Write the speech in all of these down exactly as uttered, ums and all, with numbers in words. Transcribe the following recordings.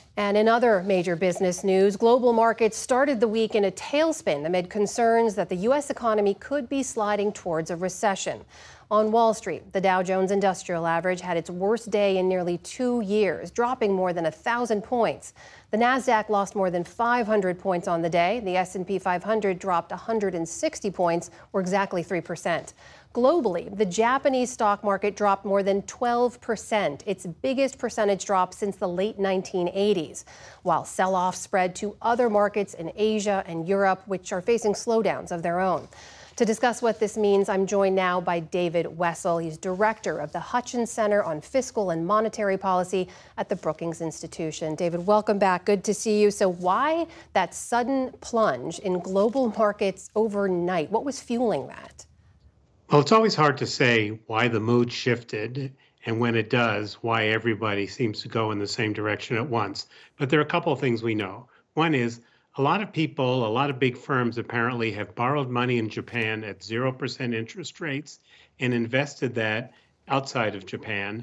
And in other major business news, global markets started the week in a tailspin amid concerns that the U S economy could be sliding towards a recession. On Wall Street, the Dow Jones Industrial Average had its worst day in nearly two years, dropping more than one thousand points. The Nasdaq lost more than five hundred points on the day. The S and P five hundred dropped one hundred sixty points, or exactly three percent. Globally, the Japanese stock market dropped more than twelve percent, its biggest percentage drop since the late nineteen eighties, while sell-off spread to other markets in Asia and Europe, which are facing slowdowns of their own. To discuss what this means, I'm joined now by David Wessel. He's director of the Hutchins Center on Fiscal and Monetary Policy at the Brookings Institution. David, welcome back. Good to see you. So why that sudden plunge in global markets overnight? What was fueling that? Well, it's always hard to say why the mood shifted, and when it does, why everybody seems to go in the same direction at once. But there are a couple of things we know. One is a lot of people, a lot of big firms apparently have borrowed money in Japan at zero percent interest rates and invested that outside of Japan.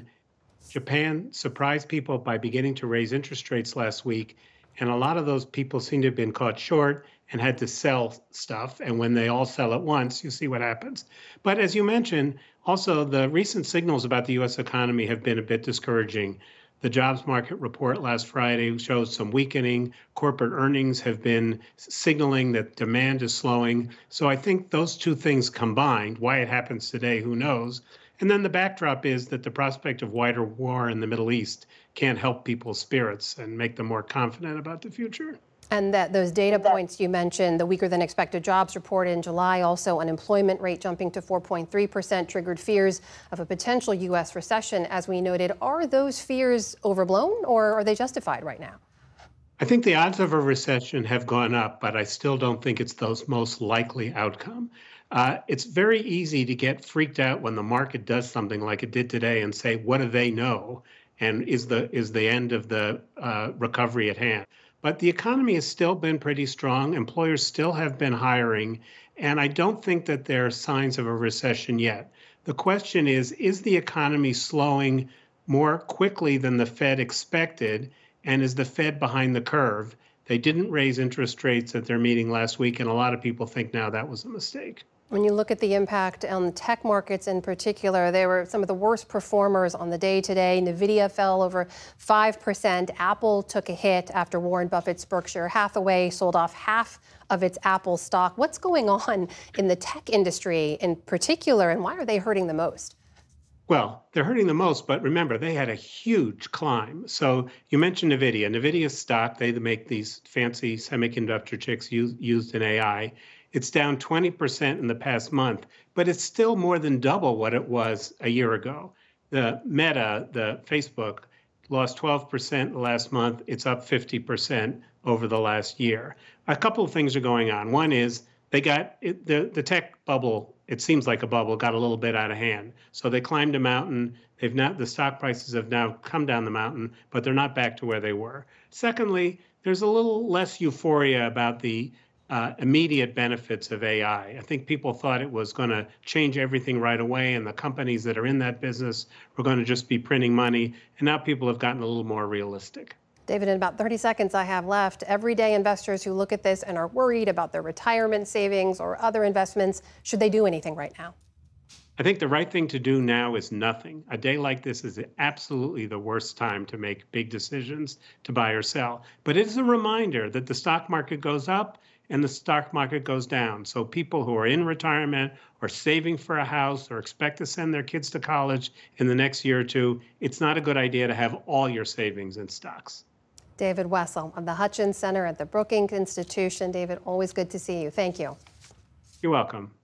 Japan surprised people by beginning to raise interest rates last week, and a lot of those people seem to have been caught short and had to sell stuff. And when they all sell at once, you see what happens. But as you mentioned, also the recent signals about the U S economy have been a bit discouraging. The jobs market report last Friday shows some weakening. Corporate earnings have been signaling that demand is slowing. So I think those two things combined, why it happens today, who knows? And then the backdrop is that the prospect of wider war in the Middle East can't help people's spirits and make them more confident about the future. And that those data points you mentioned, the weaker than expected jobs report in July, also unemployment rate jumping to four point three percent, triggered fears of a potential U S recession, as we noted. Are those fears overblown, or are they justified right now? I think the odds of a recession have gone up, but I still don't think it's the most likely outcome. Uh, it's very easy to get freaked out when the market does something like it did today and say, what do they know? And is the is the end of the uh, recovery at hand? But the economy has still been pretty strong. Employers still have been hiring. And I don't think that there are signs of a recession yet. The question is, is the economy slowing more quickly than the Fed expected? And is the Fed behind the curve? They didn't raise interest rates at their meeting last week, and a lot of people think now that was a mistake. When you look at the impact on the tech markets in particular, they were some of the worst performers on the day today. NVIDIA fell over five percent. Apple took a hit after Warren Buffett's Berkshire Hathaway sold off half of its Apple stock. What's going on in the tech industry in particular, and why are they hurting the most? Well, they're hurting the most, but remember, they had a huge climb. So you mentioned NVIDIA. NVIDIA's stock, they make these fancy semiconductor chips used, used in A I. It's down twenty percent in the past month, but it's still more than double what it was a year ago. The Meta, the Facebook, lost twelve percent last month. It's up fifty percent over the last year. A couple of things are going on. One is they got it, the, the tech bubble, it seems like a bubble, got a little bit out of hand. So they climbed a mountain. They've not, the stock prices have now come down the mountain, but they're not back to where they were. Secondly, there's a little less euphoria about the Uh, immediate benefits of A I. I think people thought it was going to change everything right away, and the companies that are in that business were going to just be printing money. And now people have gotten a little more realistic. David, in about thirty seconds I have left, everyday investors who look at this and are worried about their retirement savings or other investments, should they do anything right now? I think the right thing to do now is nothing. A day like this is absolutely the worst time to make big decisions to buy or sell. But it is a reminder that the stock market goes up and the stock market goes down. So people who are in retirement or saving for a house or expect to send their kids to college in the next year or two, it's not a good idea to have all your savings in stocks. David Wessel of the Hutchins Center at the Brookings Institution. David, always good to see you. Thank you. You're welcome.